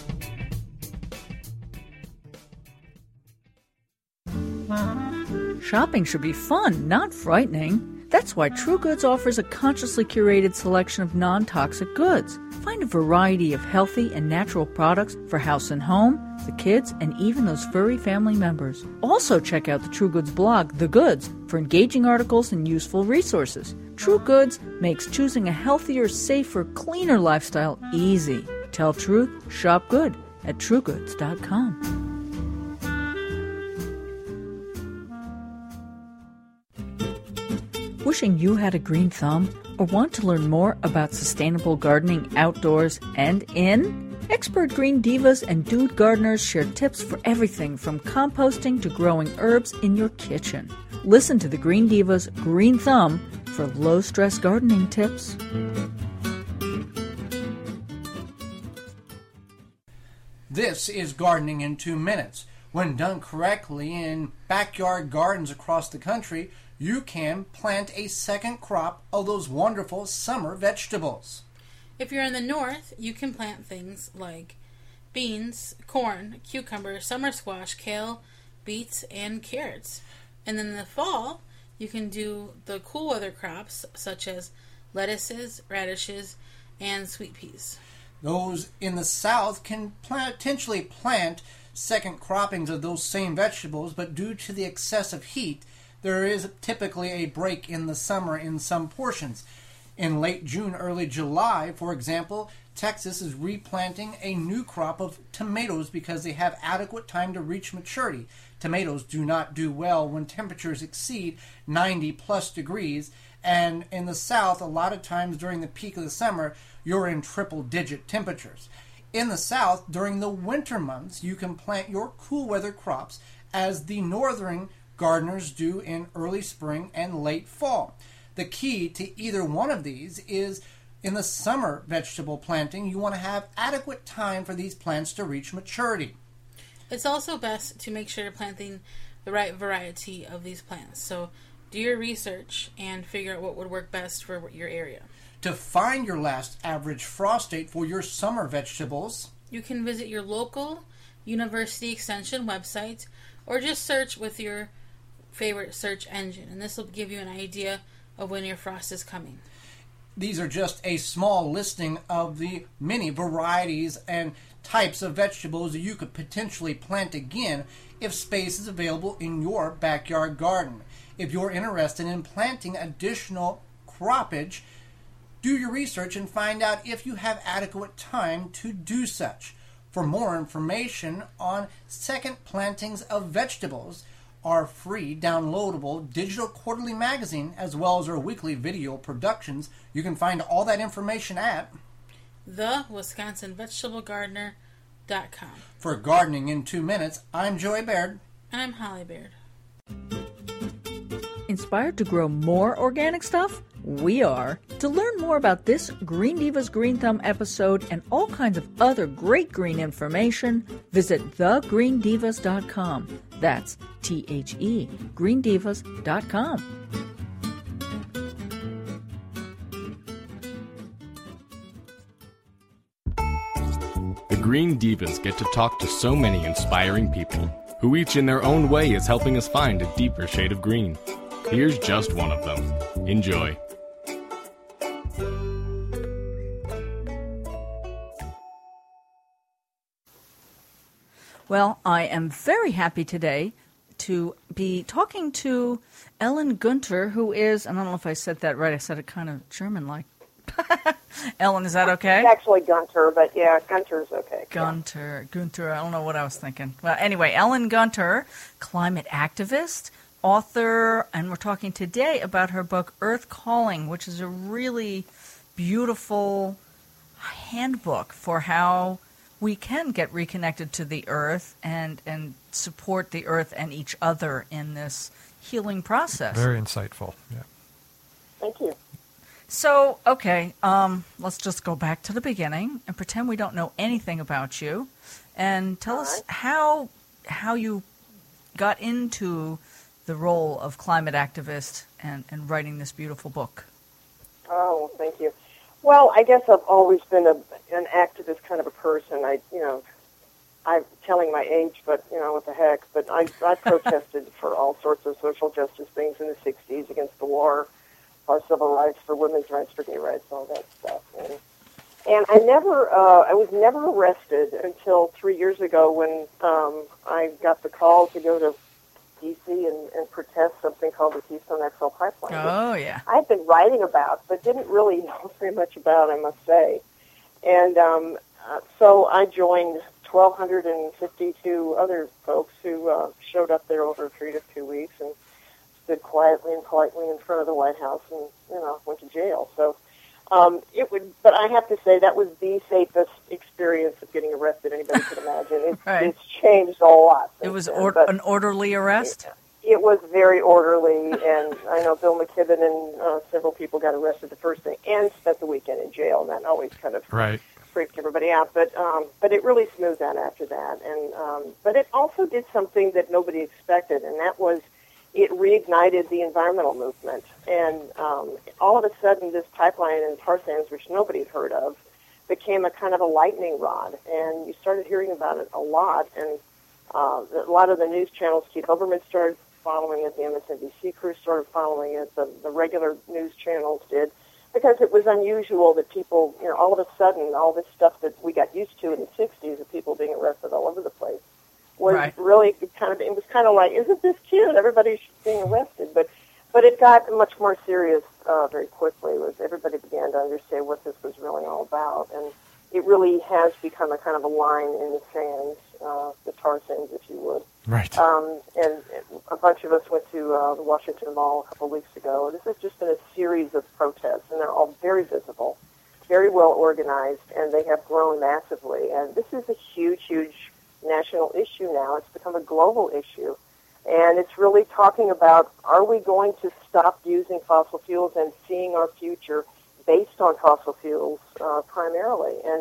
Shopping should be fun, not frightening. That's why True Goods offers a consciously curated selection of non-toxic goods. Find a variety of healthy and natural products for house and home, the kids, and even those furry family members. Also check out the True Goods blog, The Goods, for engaging articles and useful resources. True Goods makes choosing a healthier, safer, cleaner lifestyle easy. Tell truth, shop good at truegoods.com. Wishing you had a green thumb, or want to learn more about sustainable gardening outdoors and in? Expert green divas and dude gardeners share tips for everything from composting to growing herbs in your kitchen. Listen to the Green Divas Green Thumb for low-stress gardening tips. This is Gardening in 2 Minutes. When done correctly in backyard gardens across the country, you can plant a second crop of those wonderful summer vegetables. If you're in the north, you can plant things like beans, corn, cucumber, summer squash, kale, beets, and carrots. And in the fall, you can do the cool weather crops such as lettuces, radishes, and sweet peas. Those in the south can potentially plant second croppings of those same vegetables, but due to the excessive heat, there is typically a break in the summer in some portions. In late June, early July, for example, Texas is replanting a new crop of tomatoes because they have adequate time to reach maturity. Tomatoes do not do well when temperatures exceed 90 plus degrees, and in the south, a lot of times during the peak of the summer, you're in triple-digit temperatures. In the south, during the winter months, you can plant your cool weather crops as the northern gardeners do in early spring and late fall. The key to either one of these is in the summer vegetable planting, you want to have adequate time for these plants to reach maturity. It's also best to make sure you're planting the right variety of these plants. So do your research and figure out what would work best for your area. To find your last average frost date for your summer vegetables, you can visit your local university extension website or just search with your favorite search engine, and this will give you an idea of when your frost is coming. These are just a small listing of the many varieties and types of vegetables that you could potentially plant again if space is available in your backyard garden. If you're interested in planting additional croppage, do your research and find out if you have adequate time to do such. For more information on second plantings of vegetables, our free downloadable digital quarterly magazine, as well as our weekly video productions, you can find all that information at thewisconsinvegetablegardener.com. For Gardening in 2 Minutes, I'm Joey Baird. And I'm Holly Baird. Inspired to grow more organic stuff? We are. To learn more about this Green Divas Green Thumb episode and all kinds of other great green information, visit thegreendivas.com. That's THE, greendivas.com. The Green Divas get to talk to so many inspiring people, who each in their own way is helping us find a deeper shade of green. Here's just one of them. Enjoy. Well, I am very happy today to be talking to Ellen Gunter, who is, and I don't know if I said that right, I said it kind of German-like. Ellen, is that okay? It's actually Gunter, but yeah, Gunter's okay. Gunter, I don't know what I was thinking. Well, anyway, Ellen Gunter, climate activist, author, and we're talking today about her book, Earth Calling, which is a really beautiful handbook for how we can get reconnected to the earth and support the earth and each other in this healing process. Very insightful. Yeah. Thank you. So, okay, let's just go back to the beginning and pretend we don't know anything about you, and tell us how you got into the role of climate activist and writing this beautiful book. Oh, thank you. Well, I guess I've always been an activist kind of a person. I'm telling my age, but what the heck? But I protested for all sorts of social justice things in the '60s against the war, for civil rights, for women's rights, for gay rights, all that stuff. And I was never arrested until 3 years ago when I got the call to go to D.C. and protest something called the Keystone XL Pipeline. Oh, yeah. I'd been writing about, but didn't really know very much about, I must say. And so I joined 1,252 other folks who showed up there over a period of 2 weeks and stood quietly and politely in front of the White House and, went to jail. So but I have to say that was the safest experience of getting arrested anybody could imagine. It's changed a lot. It was an orderly arrest? It was very orderly, and I know Bill McKibben and several people got arrested the first day and spent the weekend in jail, and that always kind of freaked everybody out. But it really smoothed out after that. And but it also did something that nobody expected, and that was it reignited the environmental movement. And all of a sudden, this pipeline in tar sands, which nobody had heard of, became a kind of a lightning rod. And you started hearing about it a lot. And a lot of the news channels, Keith Olbermann started following it, the MSNBC crew started following it, the regular news channels did, because it was unusual that people, all of a sudden, all this stuff that we got used to in the 60s of people being arrested all over the place was really it was kind of like, isn't this cute? Everybody's being arrested. But it got much more serious very quickly as everybody began to understand what this was really all about. And it really has become a kind of a line in the sands, the tar sands, if you would. Right. And a bunch of us went to the Washington Mall a couple of weeks ago. This has just been a series of protests, and they're all very visible, very well organized, and they have grown massively. And this is a huge, huge national issue now. It's become a global issue. And it's really talking about, are we going to stop using fossil fuels and seeing our future based on fossil fuels primarily? And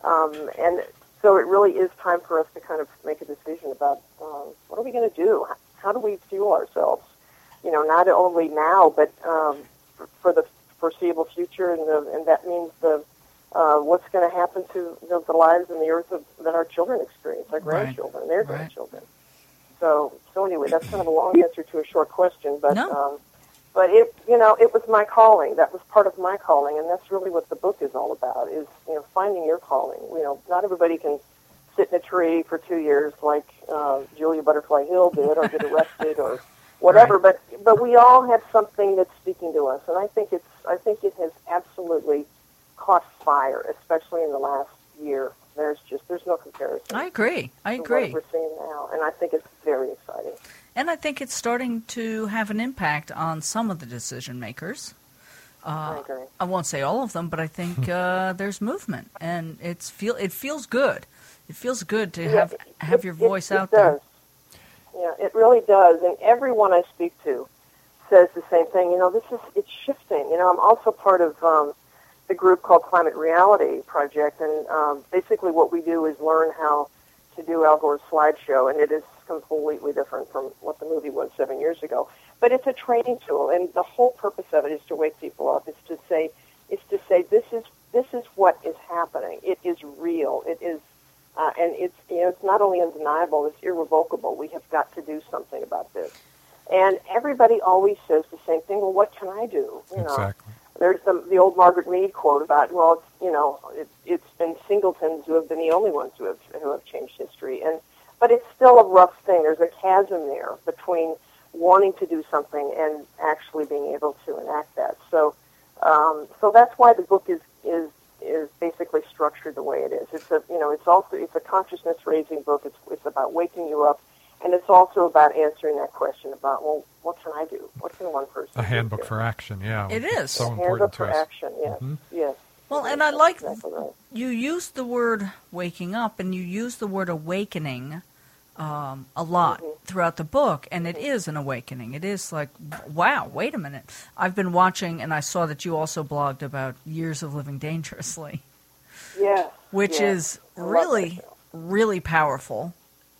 so it really is time for us to kind of make a decision about what are we going to do? How do we fuel ourselves? Not only now, but for the foreseeable future, and that means what's going to happen to the lives and the earth that our children experience, our grandchildren, their grandchildren. So anyway, that's kind of a long answer to a short question, but but it was my calling. That was part of my calling, and that's really what the book is all about. Is finding your calling. Not everybody can sit in a tree for 2 years like Julia Butterfly Hill did, or get arrested, or whatever. Right. But we all have something that's speaking to us, and I think it has absolutely caught fire, especially in the last year. there's no comparison. I agree. To what we're seeing now, and I think it's very exciting. And I think it's starting to have an impact on some of the decision makers. I agree. I won't say all of them, but I think there's movement, and it feels good. It feels good to have your voice out there. Yeah, it really does. And everyone I speak to says the same thing. It's shifting. I'm also part of the group called Climate Reality Project, and basically what we do is learn how to do Al Gore's slideshow, and it is completely different from what the movie was 7 years ago. But it's a training tool, and the whole purpose of it is to wake people up. Is to say this is what is happening. It is real. It is, and it's not only undeniable, it's irrevocable. We have got to do something about this. And everybody always says the same thing. Well, what can I do? Exactly. There's the old Margaret Mead quote about, well, it's been Singletons who have been the only ones who have changed history, but it's still a rough thing. There's a chasm there between wanting to do something and actually being able to enact that. So that's why the book is basically structured the way it is. It's a consciousness raising book. It's about waking you up. And it's also about answering that question about, well, what can I do? What can one person do? A handbook for action, yeah. It is. So a important handbook for to us. action, yes. Mm-hmm. Yes. Well, and I like exactly right. you use the word waking up, and you use the word awakening a lot throughout the book, and it is an awakening. It is like, wow, wait a minute. I've been watching, and I saw that you also blogged about Years of Living Dangerously. Yes. Which is really, really powerful.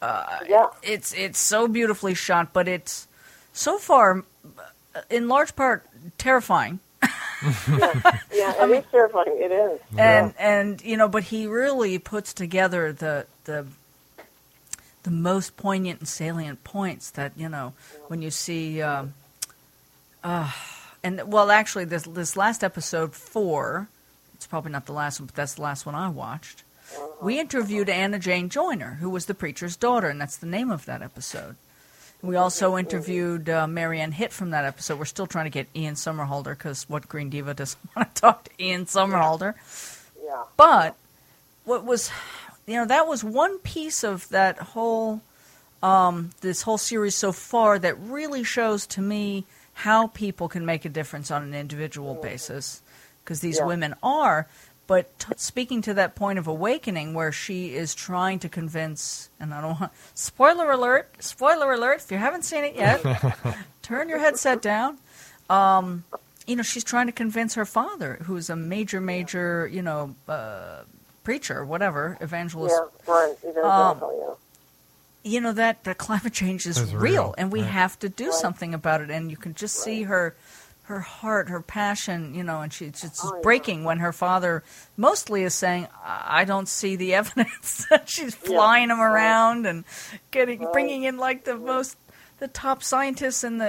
It's so beautifully shot, but it's so far, in large part, terrifying. It is terrifying. It is. And but he really puts together the most poignant and salient points that when you see actually this last episode 4, it's probably not the last one, but that's the last one I watched. We interviewed Anna Jane Joyner, who was the preacher's daughter, and that's the name of that episode. We also interviewed Marianne Hitt from that episode. We're still trying to get Ian Somerhalder, because what Green Diva doesn't want to talk to Ian Somerhalder. Yeah. But what was, that was one piece of that whole, this whole series so far that really shows to me how people can make a difference on an individual basis, because these women are. But speaking to that point of awakening where she is trying to convince, and I don't want, spoiler alert, if you haven't seen it yet, turn your headset down. She's trying to convince her father, who's a major, preacher, whatever, evangelist. Yeah, right, evangelical, that climate change is real, and we have to do something about it. And you can just see her heart, her passion, and she's just breaking when her father mostly is saying, I don't see the evidence. She's flying him around and bringing in like the top scientists and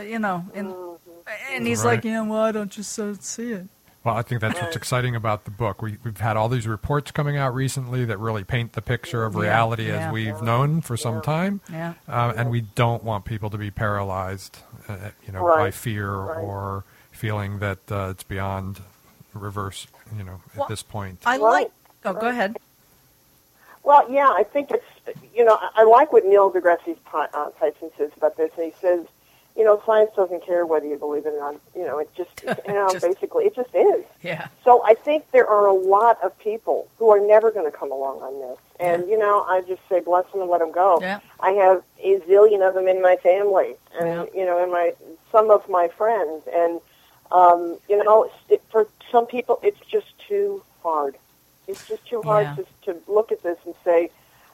he's like, I don't just see it. Well, I think that's what's exciting about the book. We've had all these reports coming out recently that really paint the picture of reality as we've known for some time. Yeah. And we don't want people to be paralyzed, by fear or feeling that it's beyond reverse, at this point. Go ahead. Well, yeah, I think it's, I like what Neil deGrasse Tyson says about this. And he says, science doesn't care whether you believe it or not. It just, basically, it just is. Yeah. So I think there are a lot of people who are never going to come along on this. And, I just say bless them and let them go. Yeah. I have a zillion of them in my family and, in some of my friends. And, for some people, it's just too hard. It's just too hard to look at this and say,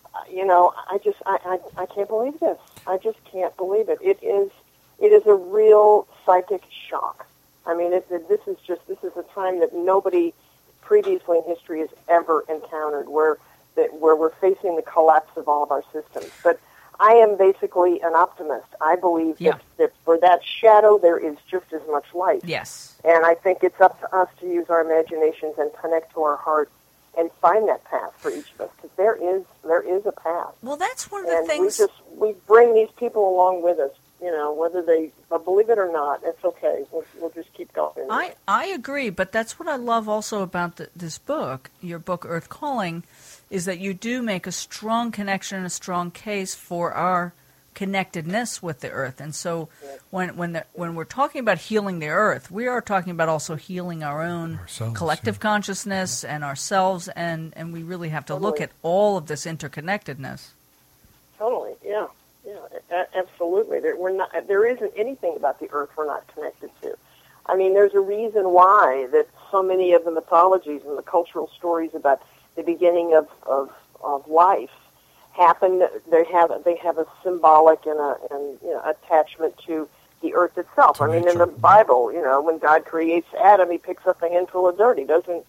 I can't believe this. I just can't believe it. It is a real psychic shock. I mean, this is a time that nobody previously in history has ever encountered, where we're facing the collapse of all of our systems. But I am basically an optimist. I believe that for that shadow there is just as much light. Yes. And I think it's up to us to use our imaginations and connect to our heart and find that path for each of us, because there is a path. Well, that's one of the things. We bring these people along with us whether they believe it or not, it's okay. We'll just keep going. I agree, but that's what I love also about this book, your book, Earth Calling, is that you do make a strong connection and a strong case for our connectedness with the earth. And so when we're talking about healing the earth, we are talking about also healing our own collective consciousness and ourselves, and we really have to look at all of this interconnectedness. Totally, yeah, absolutely. There isn't anything about the earth we're not connected to. I mean, there's a reason why that so many of the mythologies and the cultural stories about the beginning of life happen. They have a symbolic and attachment to the earth itself. I mean, in the Bible, when God creates Adam, he picks up a handful of dirt. He doesn't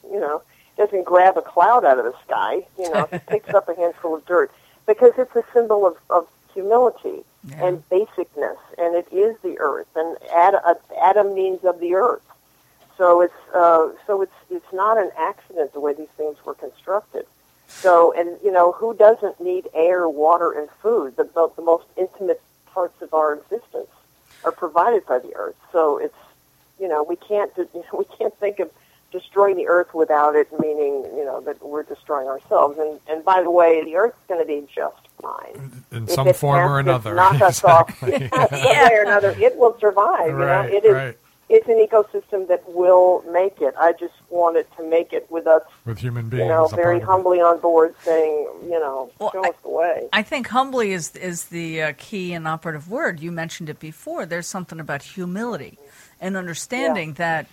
grab a cloud out of the sky. He picks up a handful of dirt because it's a symbol of humility and basicness, and it is the earth. And Adam means of the earth. So it's not an accident the way these things were constructed. So, and who doesn't need air, water, and food? The most intimate parts of our existence are provided by the earth. So it's we can't think of destroying the earth without it meaning that we're destroying ourselves. And by the way, the earth's going to be just fine in some form or another. Knock us off, some way or another, it will survive. Right, it is. It's an ecosystem that will make it. I just wanted to make it with us, with human beings, very humbly on board, saying, show us the way. I think humbly is the key and operative word. You mentioned it before. There's something about humility and understanding that,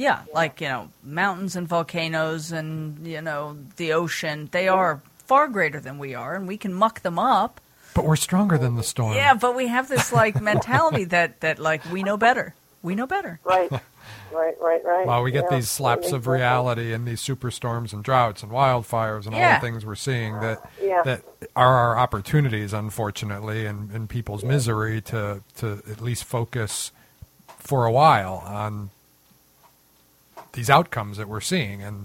mountains and volcanoes and the ocean, they are far greater than we are, and we can muck them up. But we're stronger than the storm. Yeah, but we have this mentality that we know better. We know better. Right. Well, we get these slaps of reality and these superstorms and droughts and wildfires and all the things we're seeing that are our opportunities, unfortunately, and people's misery to at least focus for a while on these outcomes that we're seeing and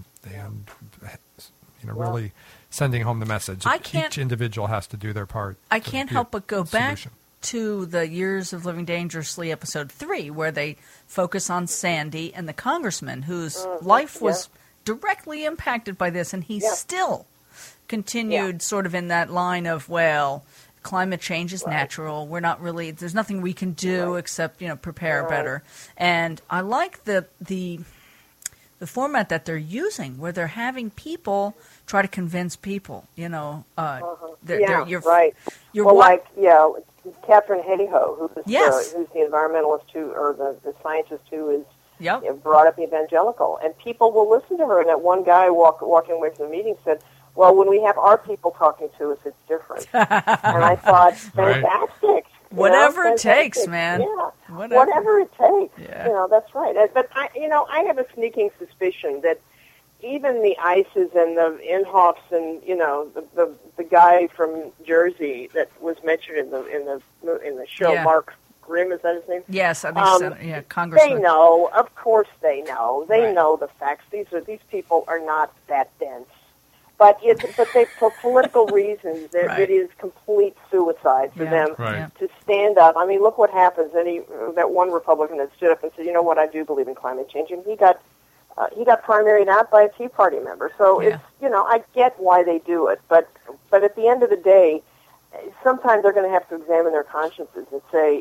really sending home the message. Each individual has to do their part. I can't help but go back to the Years of Living Dangerously, episode 3, where they focus on Sandy and the congressman whose life was directly impacted by this, and he still continued sort of in that line of, climate change is natural. We're not really, there's nothing we can do except, prepare better. And I like the format that they're using, where they're having people try to convince people, you're Catherine Hayhoe, who's the environmentalist or the scientist who is brought up evangelical, and people will listen to her. And that one guy walking away from the meeting said, "Well, when we have our people talking to us, it's different." And I thought, fantastic. Whatever it takes, man. Yeah, whatever it takes. Yeah. That's right. But I have a sneaking suspicion that even the Ices and the Inhoffs and the guy from Jersey that was mentioned in the show, Mark Grimm, is that his name? Yes, I think Congressman. They know, of course, they know. They know the facts. These people are not that dense, but for political reasons, it is complete suicide for them to stand up. I mean, look what happens. That one Republican that stood up and said, "You know what? I do believe in climate change," and he got primaried out by a Tea Party member. So it's I get why they do it, but at the end of the day, sometimes they're going to have to examine their consciences and say,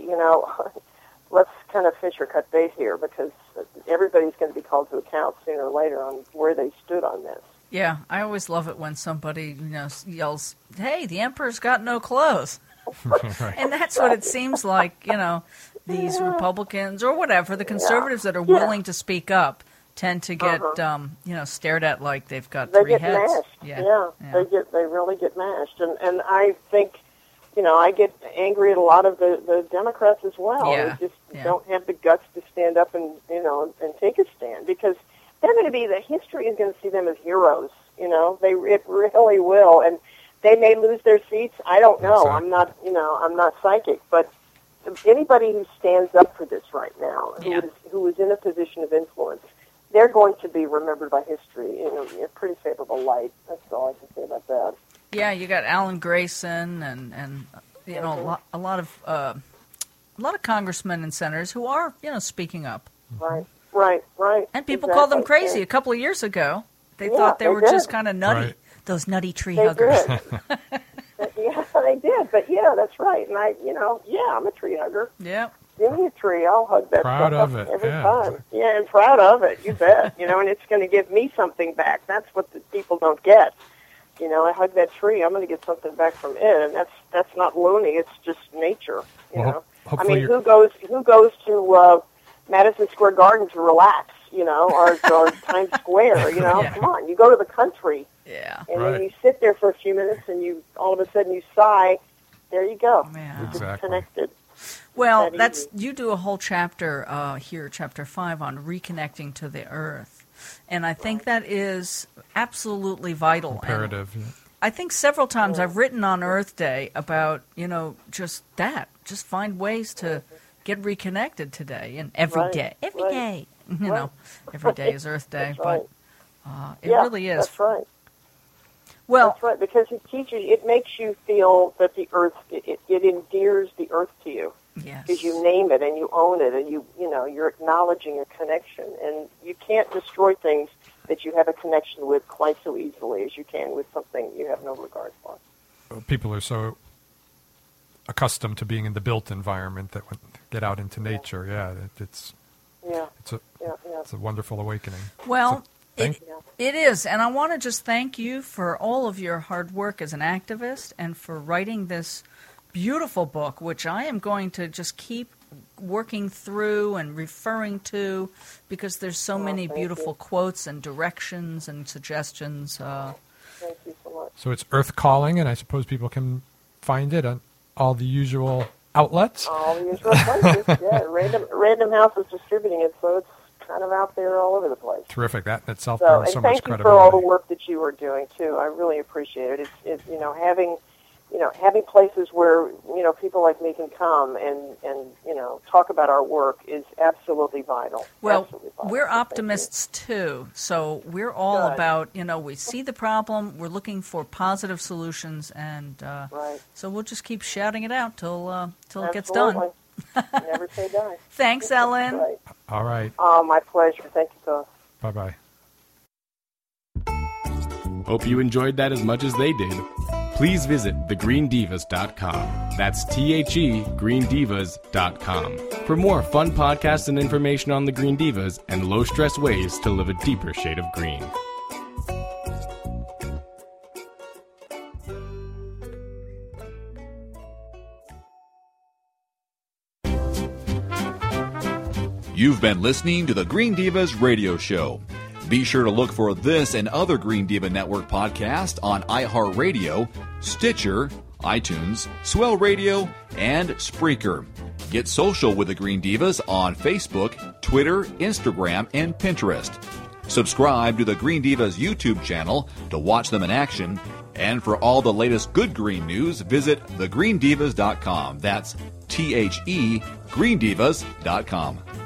let's kind of fish or cut bait here, because everybody's going to be called to account sooner or later on where they stood on this. Yeah, I always love it when somebody yells, "Hey, the emperor's got no clothes," and that's what it seems like. These Republicans or whatever, the conservatives that are willing to speak up tend to get stared at like they've got three heads. Mashed. They really get mashed, and I think I get angry at a lot of the Democrats as well. They just don't have the guts to stand up and take a stand, because they're going to be, the history is going to see them as heroes. It really will, and they may lose their seats. I don't know. Exactly. I'm not psychic, but anybody who stands up for this right now, who is in a position of influence, they're going to be remembered by history in a pretty favorable light. That's all I can say about that. Yeah, you got Alan Grayson and a lot of congressmen and senators who are, speaking up. Right. And people called them crazy a couple of years ago. They thought they were just kind of nutty. Right. Those nutty tree They huggers. did. Yeah, they did. But that's right. And I'm a tree hugger. Yep. Give me a tree, I'll hug that Proud stuff of it, every yeah. time. Yeah, and proud of it, you bet. And it's going to give me something back. That's what the people don't get. I hug that tree, I'm going to get something back from it, and that's not loony. It's just nature. Hopefully who goes to Madison Square Garden to relax? Or Times Square? Come on, you go to the country. Yeah. And then you sit there for a few minutes, and you all of a sudden you sigh. There you go. Yeah. You're just Exactly. connected. Well, That you do a whole chapter here, Chapter 5, on reconnecting to the earth. And I think that is absolutely vital. imperative. And I think several times I've written on Earth Day about, just that. Just find ways to get reconnected today and every day. Every day. Every day is Earth Day. That's right. But it really is. That's right. Well, That's right, because it makes you feel that the earth, it endears the earth to you. yes. Because you name it and you own it and you're acknowledging a connection. And you can't destroy things that you have a connection with quite so easily as you can with something you have no regard for. People are so accustomed to being in the built environment that when they get out into nature, it's a wonderful awakening. Well, Thank- it is, and I want to just thank you for all of your hard work as an activist and for writing this beautiful book, which I am going to just keep working through and referring to because there's so many beautiful quotes and directions and suggestions. Thank you so much. So it's Earth Calling, and I suppose people can find it on all the usual outlets. All the usual places, Random House is distributing it, so it's kind of out there all over the place. Terrific. That in itself So, brings and so much thank you credibility. for all the work that you are doing too. I really appreciate it. It's having places where people like me can come and talk about our work is absolutely vital. Well, Absolutely vital. we're So thank optimists too, so we're all Good. about, we see the problem, we're looking for positive solutions, and Right. so we'll just keep shouting it out till it gets done. Absolutely. Never say die. Thanks, Ellen. Right. All right. Oh, my pleasure. Thank you, both. Bye-bye. Hope you enjoyed that as much as they did. Please visit thegreendivas.com. That's greendivas.com for more fun podcasts and information on the Green Divas and low-stress ways to live a deeper shade of green. You've been listening to the Green Divas Radio Show. Be sure to look for this and other Green Diva Network podcasts on iHeartRadio, Stitcher, iTunes, Swell Radio, and Spreaker. Get social with the Green Divas on Facebook, Twitter, Instagram, and Pinterest. Subscribe to the Green Divas YouTube channel to watch them in action. And for all the latest good green news, visit thegreendivas.com. That's THE Greendivas.com.